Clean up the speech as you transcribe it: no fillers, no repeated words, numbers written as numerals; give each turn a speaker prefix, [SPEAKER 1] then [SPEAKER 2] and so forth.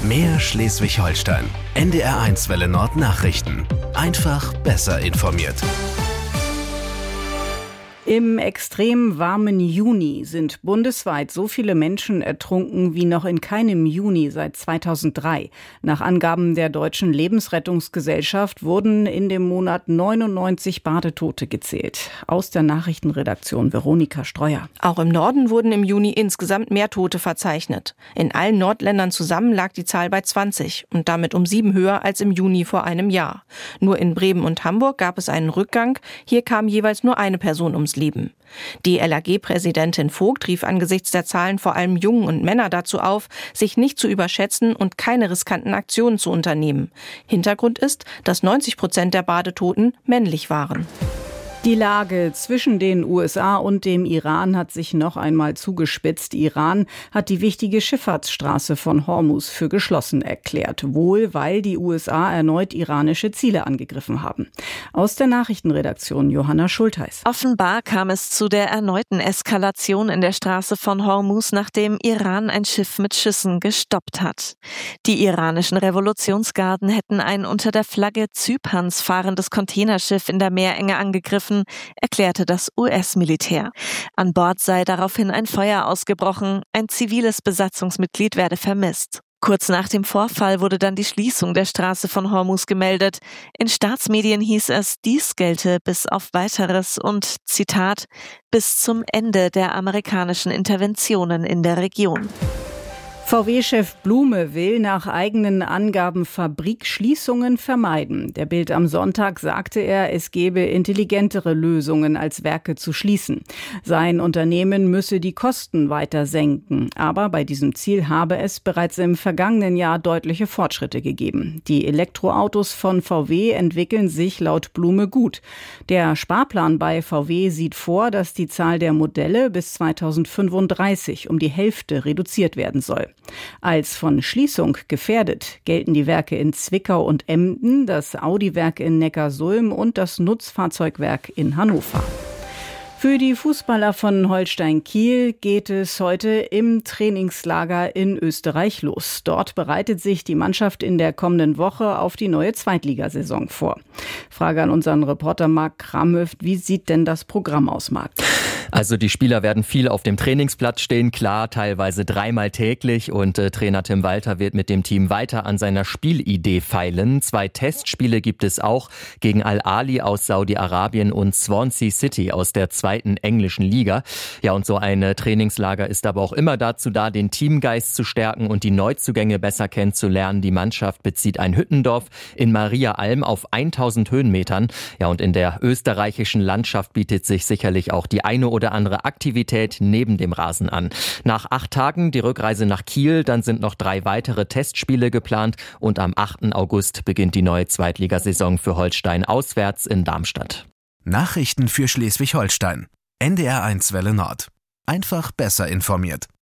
[SPEAKER 1] Mehr Schleswig-Holstein. NDR1 Welle Nord Nachrichten. Einfach besser informiert.
[SPEAKER 2] Im extrem warmen Juni sind bundesweit so viele Menschen ertrunken wie noch in keinem Juni seit 2003. Nach Angaben der Deutschen Lebensrettungsgesellschaft wurden in dem Monat 99 Badetote gezählt. Aus der Nachrichtenredaktion Veronika Streuer.
[SPEAKER 3] Auch im Norden wurden im Juni insgesamt mehr Tote verzeichnet. In allen Nordländern zusammen lag die Zahl bei 20 und damit um 7 höher als im Juni vor einem Jahr. Nur in Bremen und Hamburg gab es einen Rückgang. Hier kam jeweils nur eine Person ums Leben. Die LAG-Präsidentin Vogt rief angesichts der Zahlen vor allem Jungen und Männer dazu auf, sich nicht zu überschätzen und keine riskanten Aktionen zu unternehmen. Hintergrund ist, dass 90% der Badetoten männlich waren.
[SPEAKER 2] Die Lage zwischen den USA und dem Iran hat sich noch einmal zugespitzt. Iran hat die wichtige Schifffahrtsstraße von Hormuz für geschlossen erklärt, wohl weil die USA erneut iranische Ziele angegriffen haben. Aus der Nachrichtenredaktion Johanna Schultheis.
[SPEAKER 4] Offenbar kam es zu der erneuten Eskalation in der Straße von Hormuz, nachdem Iran ein Schiff mit Schüssen gestoppt hat. Die iranischen Revolutionsgarden hätten ein unter der Flagge Zyperns fahrendes Containerschiff in der Meerenge angegriffen, erklärte das US-Militär. An Bord sei daraufhin ein Feuer ausgebrochen, ein ziviles Besatzungsmitglied werde vermisst. Kurz nach dem Vorfall wurde dann die Schließung der Straße von Hormuz gemeldet. In Staatsmedien hieß es, dies gelte bis auf Weiteres und, Zitat, bis zum Ende der amerikanischen Interventionen in der Region.
[SPEAKER 2] VW-Chef Blume will nach eigenen Angaben Fabrikschließungen vermeiden. Der Bild am Sonntag sagte er, es gebe intelligentere Lösungen als Werke zu schließen. Sein Unternehmen müsse die Kosten weiter senken. Aber bei diesem Ziel habe es bereits im vergangenen Jahr deutliche Fortschritte gegeben. Die Elektroautos von VW entwickeln sich laut Blume gut. Der Sparplan bei VW sieht vor, dass die Zahl der Modelle bis 2035 um die Hälfte reduziert werden soll. Als von Schließung gefährdet gelten die Werke in Zwickau und Emden, das Audi-Werk in Neckarsulm und das Nutzfahrzeugwerk in Hannover. Für die Fußballer von Holstein Kiel geht es heute im Trainingslager in Österreich los. Dort bereitet sich die Mannschaft in der kommenden Woche auf die neue Zweitligasaison vor. Frage an unseren Reporter Marc Kramhöft, wie sieht denn das Programm aus, Marc?
[SPEAKER 5] Also die Spieler werden viel auf dem Trainingsplatz stehen, klar, teilweise 3-mal täglich und Trainer Tim Walter wird mit dem Team weiter an seiner Spielidee feilen. 2 Testspiele gibt es auch gegen Al-Ahly aus Saudi-Arabien und Swansea City aus der 2. englischen Liga. Ja, und so ein Trainingslager ist aber auch immer dazu da, den Teamgeist zu stärken und die Neuzugänge besser kennenzulernen. Die Mannschaft bezieht ein Hüttendorf in Mariaalm auf 1000 Höhenmetern. Ja, und in der österreichischen Landschaft bietet sich sicherlich auch die eine oder andere Aktivität neben dem Rasen an. Nach 8 Tagen die Rückreise nach Kiel, dann sind noch 3 weitere Testspiele geplant und am 8. August beginnt die neue Zweitligasaison für Holstein auswärts in Darmstadt.
[SPEAKER 1] Nachrichten für Schleswig-Holstein. NDR1 Welle Nord. Einfach besser informiert.